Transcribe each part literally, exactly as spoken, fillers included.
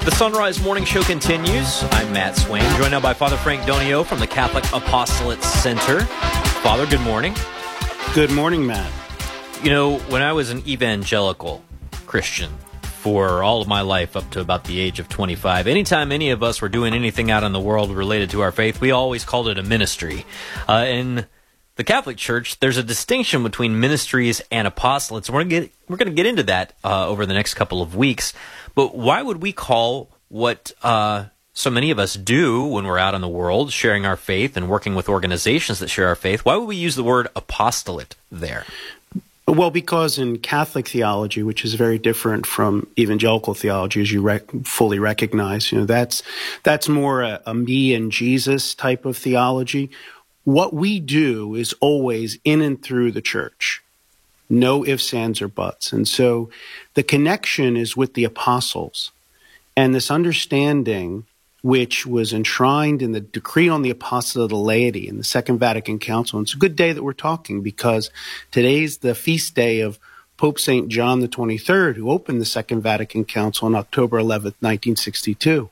The Sunrise Morning Show continues. I'm Matt Swain, joined now by Father Frank Donio from the Catholic Apostolate Center. Father, good morning. Good morning, Matt. You know, when I was an evangelical Christian for all of my life up to about the age of twenty-five, anytime any of us were doing anything out in the world related to our faith, we always called it a ministry. Uh, in the Catholic Church, there's a distinction between ministries and apostolates. We're going to get we're going to get into that uh, over the next couple of weeks. But why would we call what uh, so many of us do when we're out in the world, sharing our faith and working with organizations that share our faith, why would we use the word apostolate there? Well, because in Catholic theology, which is very different from evangelical theology, as you rec- fully recognize, you know, that's that's more a, a me and Jesus type of theology. What we do is always in and through the church. No ifs, ands, or buts. And so the connection is with the apostles. And this understanding, which was enshrined in the Decree on the Apostolate of the Laity in the Second Vatican Council. And it's a good day that we're talking because today's the feast day of Pope Saint John the twenty-third, who opened the Second Vatican Council on October eleventh, nineteen sixty-two.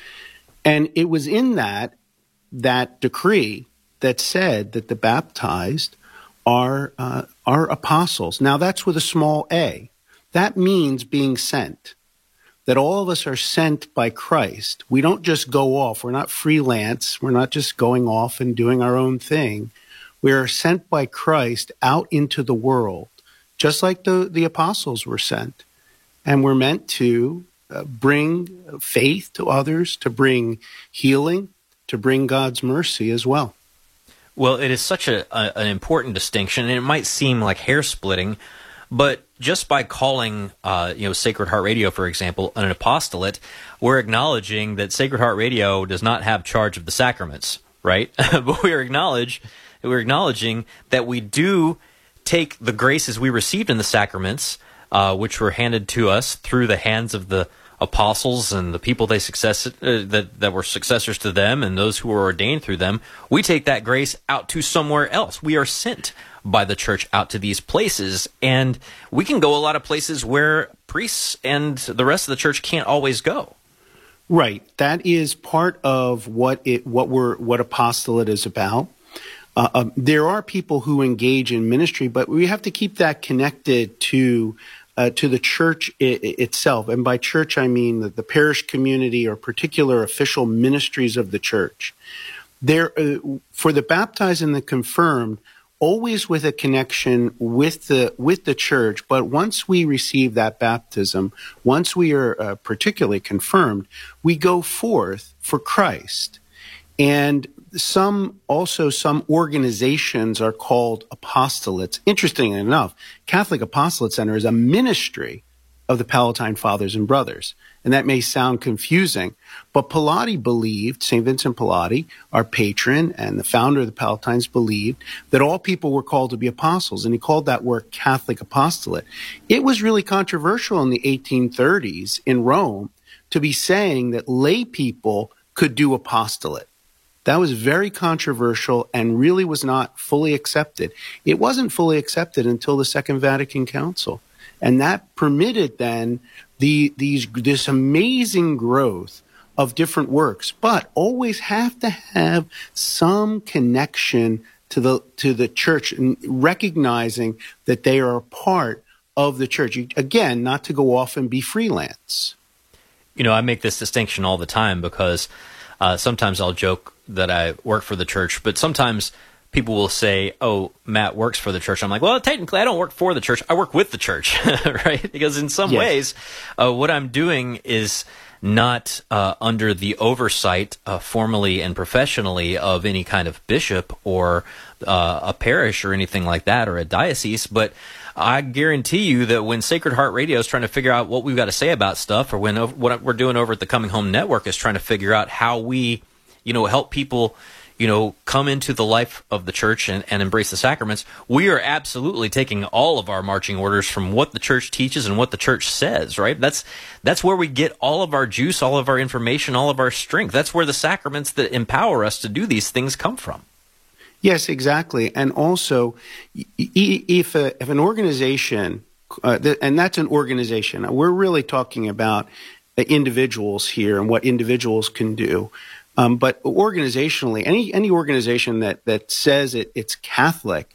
And it was in that, that decree that said that the baptized are uh, are apostles. Now, that's with a small a. That means being sent, that all of us are sent by Christ. We don't just go off. We're not freelance. We're not just going off and doing our own thing. We are sent by Christ out into the world, just like the, the apostles were sent. And we're meant to uh, bring faith to others, to bring healing, to bring God's mercy as well. Well, it is such a, a an important distinction, and it might seem like hair splitting, but just by calling, uh, you know, Sacred Heart Radio, for example, an apostolate, we're acknowledging that Sacred Heart Radio does not have charge of the sacraments, right? But we are acknowledge we're acknowledging that we do take the graces we received in the sacraments, uh, which were handed to us through the hands of the apostles and the people they success uh, that that were successors to them and those who were ordained through them. We take that grace out to somewhere else. We are sent by the church out to these places, and we can go a lot of places where priests and the rest of the church can't always go. Right. That is part of what it what we're what apostolate is about. Uh, uh, there are people who engage in ministry, but we have to keep that connected to Uh, to the church I- itself. And by church, I mean the, the parish community or particular official ministries of the church. There, uh, for the baptized and the confirmed, always with a connection with the with the church. But once we receive that baptism, once we are uh, particularly confirmed, we go forth for Christ. And some also some organizations are called apostolates. Interestingly enough, Catholic Apostolate Center is a ministry of the Palatine Fathers and Brothers. And that may sound confusing, but Pallotti believed, Saint Vincent Pallotti, our patron and the founder of the Palatines, believed that all people were called to be apostles, and he called that work Catholic Apostolate. It was really controversial in the eighteen thirties in Rome to be saying that lay people could do apostolate. That was very controversial and really was not fully accepted. It wasn't fully accepted until the Second Vatican Council. And that permitted then the these this amazing growth of different works, but always have to have some connection to the to the church and recognizing that they are a part of the church. Again, not to go off and be freelance. You know, I make this distinction all the time because uh, sometimes I'll joke that I work for the church, but sometimes people will say, oh, Matt works for the church. I'm like, well, technically I don't work for the church. I work with the church, right? Because in some yes. ways, uh, what I'm doing is not uh, under the oversight uh, formally and professionally of any kind of bishop or uh, a parish or anything like that, or a diocese, but I guarantee you that when Sacred Heart Radio is trying to figure out what we've got to say about stuff, or when uh, what we're doing over at the Coming Home Network is trying to figure out how we, you know, help people, you know, come into the life of the church and, and embrace the sacraments, we are absolutely taking all of our marching orders from what the church teaches and what the church says, right? That's that's where we get all of our juice, all of our information, all of our strength. That's where the sacraments that empower us to do these things come from. Yes, exactly. And also, if, a, if an organization, uh, and that's an organization, we're really talking about individuals here and what individuals can do. Um, but organizationally, any any organization that that says it, it's Catholic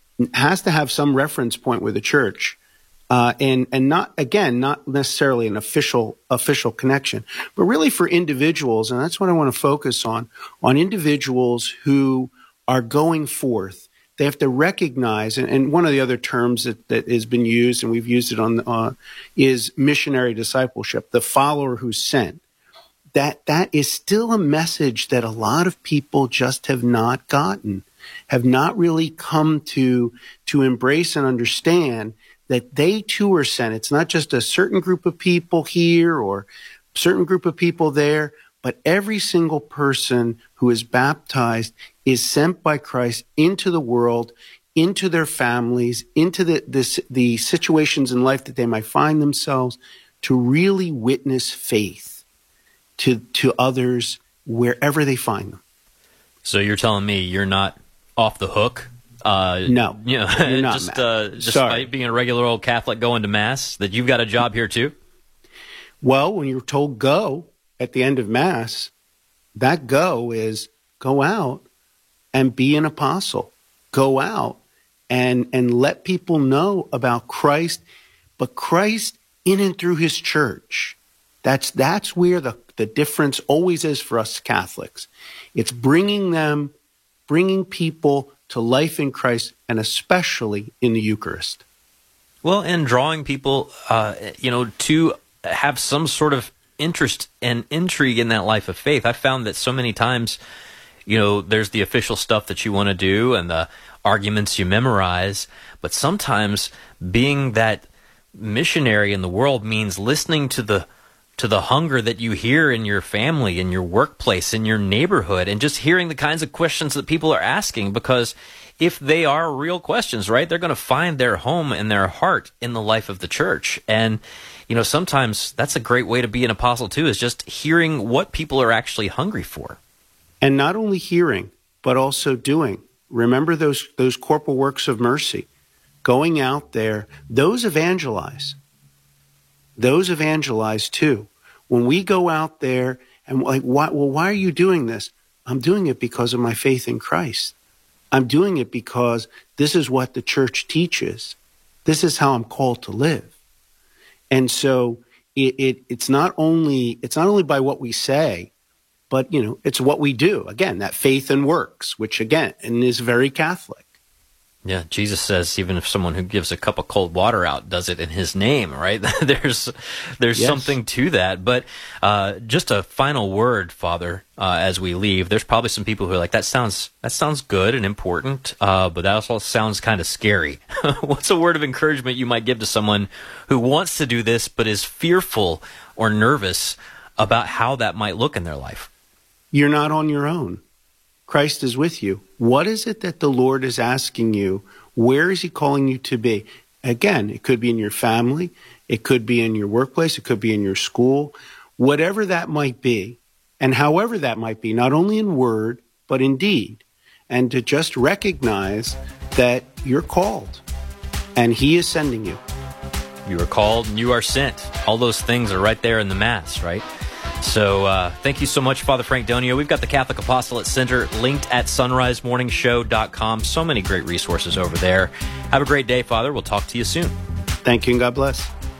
has to have some reference point with the church, uh, and and not again not necessarily an official official connection, but really for individuals, and that's what I want to focus on on individuals who are going forth. They have to recognize, and, and one of the other terms that, that has been used, and we've used it on, uh, is missionary discipleship, the follower who's sent. That that is still a message that a lot of people just have not gotten, have not really come to to embrace and understand that they too are sent. It's not just a certain group of people here or a certain group of people there, but every single person who is baptized is sent by Christ into the world, into their families, into the, the, the situations in life that they might find themselves, to really witness faith to, to others wherever they find them. So you're telling me you're not off the hook? Uh, no, you know, you're not, just uh, just by being a regular old Catholic going to Mass, that you've got a job here too? Well, when you're told go at the end of Mass, that go is go out and be an apostle. Go out and and let people know about Christ, but Christ in and through his church. That's that's where the, the difference always is for us Catholics. It's bringing them, bringing people to life in Christ, and especially in the Eucharist. Well, and drawing people, uh, you know, to have some sort of interest and intrigue in that life of faith. I found that so many times, you know, there's the official stuff that you want to do and the arguments you memorize, but sometimes being that missionary in the world means listening to the to the hunger that you hear in your family, in your workplace, in your neighborhood, and just hearing the kinds of questions that people are asking, because if they are real questions, right, they're going to find their home and their heart in the life of the church. And, you know, sometimes that's a great way to be an apostle too, is just hearing what people are actually hungry for. And not only hearing, but also doing. Remember those those corporal works of mercy. Going out there, those evangelize. Those evangelize too. When we go out there and like, why, well, why are you doing this? I'm doing it because of my faith in Christ. I'm doing it because this is what the church teaches. This is how I'm called to live. And so it, it it's not only it's not only by what we say, but you know, it's what we do. Again, that faith and works, which again, and is very Catholic. Yeah, Jesus says even if someone who gives a cup of cold water out does it in his name, right? there's there's yes. something to that. But uh, just a final word, Father, uh, as we leave. There's probably some people who are like, that sounds that sounds good and important, uh, but that also sounds kind of scary. What's a word of encouragement you might give to someone who wants to do this but is fearful or nervous about how that might look in their life? You're not on your own. Christ is with you. What is it that the Lord is asking you? Where is he calling you to be? Again, it could be in your family. It could be in your workplace. It could be in your school. Whatever that might be, and however that might be, not only in word, but in deed. And to just recognize that you're called and he is sending you. You are called and you are sent. All those things are right there in the Mass, right? So uh, thank you so much, Father Frank Donio. We've got the Catholic Apostolate Center linked at sunrise morning show dot com. So many great resources over there. Have a great day, Father. We'll talk to you soon. Thank you, and God bless.